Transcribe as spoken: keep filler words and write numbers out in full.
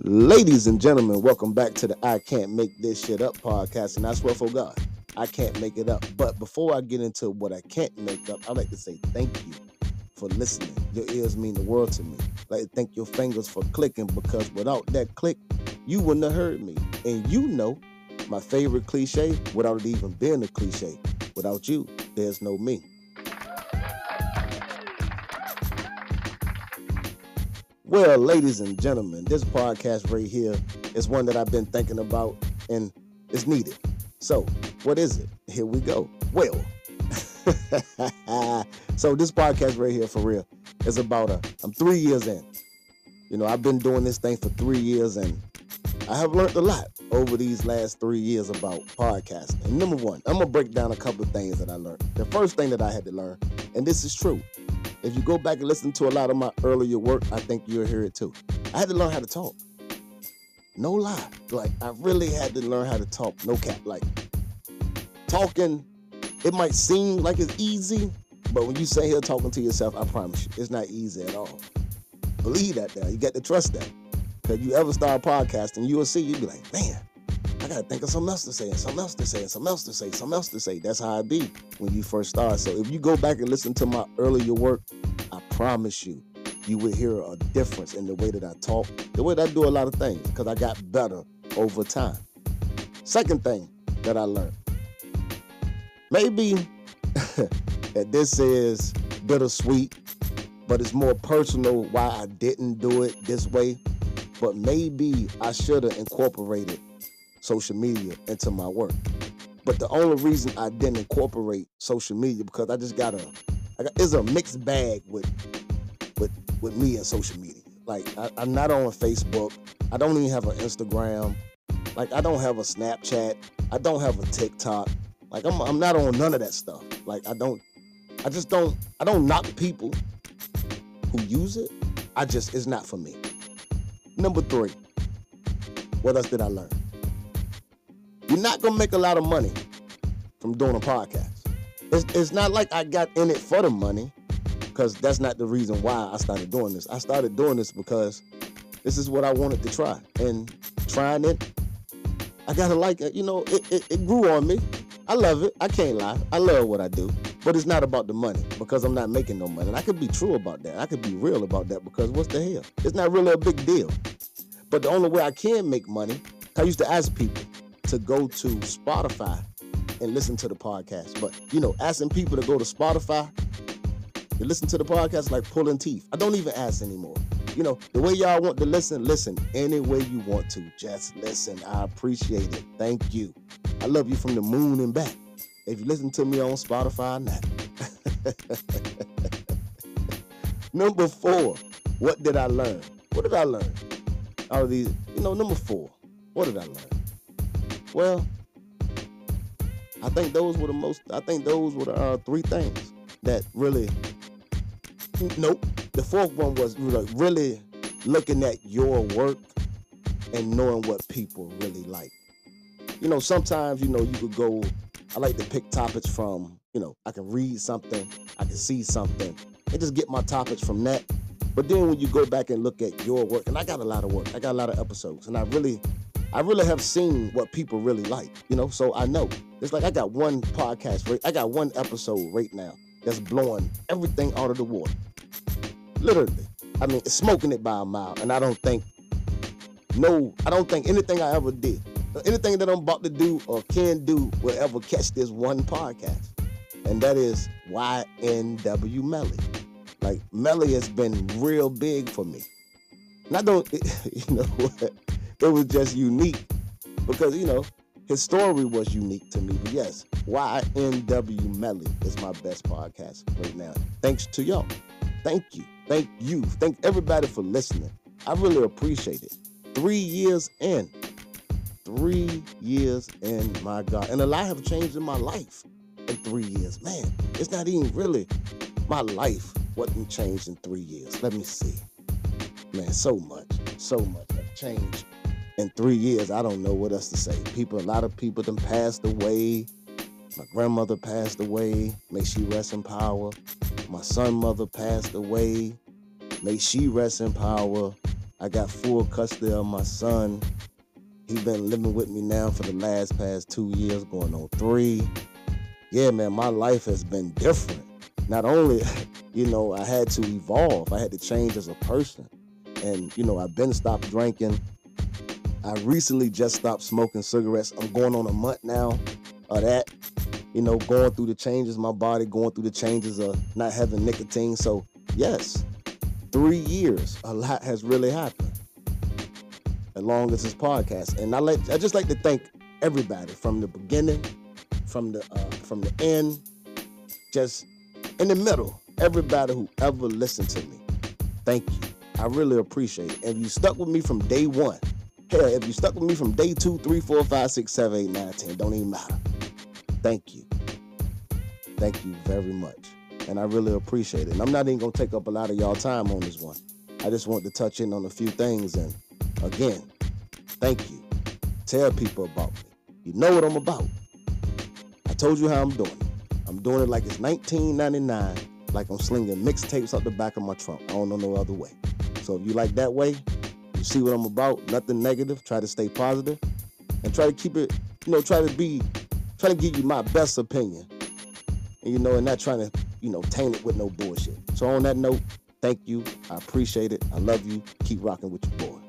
Ladies and gentlemen, welcome back to the I Can't Make This Shit Up podcast. And I swear for God, I can't make it up. But before I get into what I can't make up, I'd like to say thank you for listening. Your ears mean the world to me. I'd like to thank your fingers for clicking, because without that click, you wouldn't have heard me. And you know my favorite cliche, without it even being a cliche, without you, there's no me. Well, ladies and gentlemen, this podcast right here is one that I've been thinking about and it's needed. So, what is it? Here we go. Well, so this podcast right here, for real, is about a, I'm three years in. You know, I've been doing this thing for three years and I have learned a lot over these last three years about podcasting. And number one, I'm going to break down a couple of things that I learned. The first thing that I had to learn, and this is true, if you go back and listen to a lot of my earlier work, I think you'll hear it too. I had to learn how to talk. No lie. Like, I really had to learn how to talk. No cap. Like, talking, it might seem like it's easy, but when you sit here talking to yourself, I promise you, it's not easy at all. Believe that now. You got to trust that. Because you ever start podcasting, you will see, you'll be like, man, I got to think of something else to say, and something else to say, and something else to say, something else to say. That's how it be when you first start. So if you go back and listen to my earlier work, I promise you, you will hear a difference in the way that I talk, the way that I do a lot of things, because I got better over time. Second thing that I learned, maybe that this is bittersweet, but it's more personal why I didn't do it this way, but maybe I should have incorporated social media into my work. But the only reason I didn't incorporate social media, because I just got a, I got, it's a mixed bag with, with, with me and social media. Like, I, I'm not on Facebook. I don't even have an Instagram. Like, I don't have a Snapchat. I don't have a TikTok. Like, I'm, I'm not on none of that stuff. Like, I don't, I just don't, I don't knock people who use it. I just, it's not for me. Number three, what else did I learn? You're not going to make a lot of money from doing a podcast. It's, it's not like I got in it for the money, because that's not the reason why I started doing this. I started doing this because this is what I wanted to try. And trying it, I got to like it. You know, it, it, it grew on me. I love it. I can't lie. I love what I do. But it's not about the money, because I'm not making no money. And I could be true about that. I could be real about that, because what's the hell? It's not really a big deal. But the only way I can make money, I used to ask people to go to Spotify and listen to the podcast. But, you know, asking people to go to Spotify to listen to the podcast like pulling teeth. I don't even ask anymore. You know, the way y'all want to listen, listen any way you want to. Just listen. I appreciate it. Thank you. I love you from the moon and back. If you listen to me on Spotify, not. Number four, what did I learn? What did I learn? All of these, you know, number four, what did I learn? Well, I think those were the most, I think those were the uh, three things that really, nope. The fourth one was really, really looking at your work and knowing what people really like. You know, sometimes, you know, you could go, I like to pick topics from, you know, I can read something, I can see something, and just get my topics from that. But then when you go back and look at your work, and I got a lot of work, I got a lot of episodes, and I really, I really have seen what people really like, you know, so I know. It's like I got one podcast, right? I got one episode right now that's blowing everything out of the water. Literally. I mean, it's smoking it by a mile, and I don't think, no, I don't think anything I ever did, anything that I'm about to do or can do will ever catch this one podcast. And that is Y N W Melly. Like, Melly has been real big for me. And I don't, you know what? It was just unique because, you know, his story was unique to me. But yes, Y N W Melly is my best podcast right now. Thanks to y'all. Thank you. Thank you. Thank everybody for listening. I really appreciate it. Three years in. Three years in, my God. And a lot have changed in my life in three years. Man, it's not even really, my life wasn't changed in three years. Let me see. Man, so much, so much have changed in three years. I don't know what else to say. People, a lot of people done passed away. My grandmother passed away. May she rest in power. My son mother passed away. May she rest in power. I got full custody of my son. He's been living with me now for the last past two years, going on three. Yeah, man, my life has been different. Not only, you know, I had to evolve, I had to change as a person. And, you know, I've been stopped drinking. I recently just stopped smoking cigarettes. I'm going on a month now of that, you know, going through the changes in my body, going through the changes of not having nicotine. So, yes, three years, a lot has really happened, as long as this podcast. And I like, I just like to thank everybody from the beginning, from the uh, from the end, just in the middle, everybody who ever listened to me. Thank you. I really appreciate it. If you stuck with me from day one, hell, if you stuck with me from day two, three, four, five, six, seven, eight, nine, ten, don't even matter. Thank you. Thank you very much. And I really appreciate it. And I'm not even going to take up a lot of y'all time on this one. I just want to touch in on a few things. And again, thank you. Tell people about me. You know what I'm about. I told you how I'm doing it. I'm doing it like it's nineteen ninety-nine, like I'm slinging mixtapes out the back of my trunk. I don't know no other way. So if you like that way, you see what I'm about, nothing negative, try to stay positive, and try to keep it, you know, try to be, try to give you my best opinion, and, you know, and not trying to, you know, taint it with no bullshit. So on that note, thank you. I appreciate it. I love you. Keep rocking with your boy.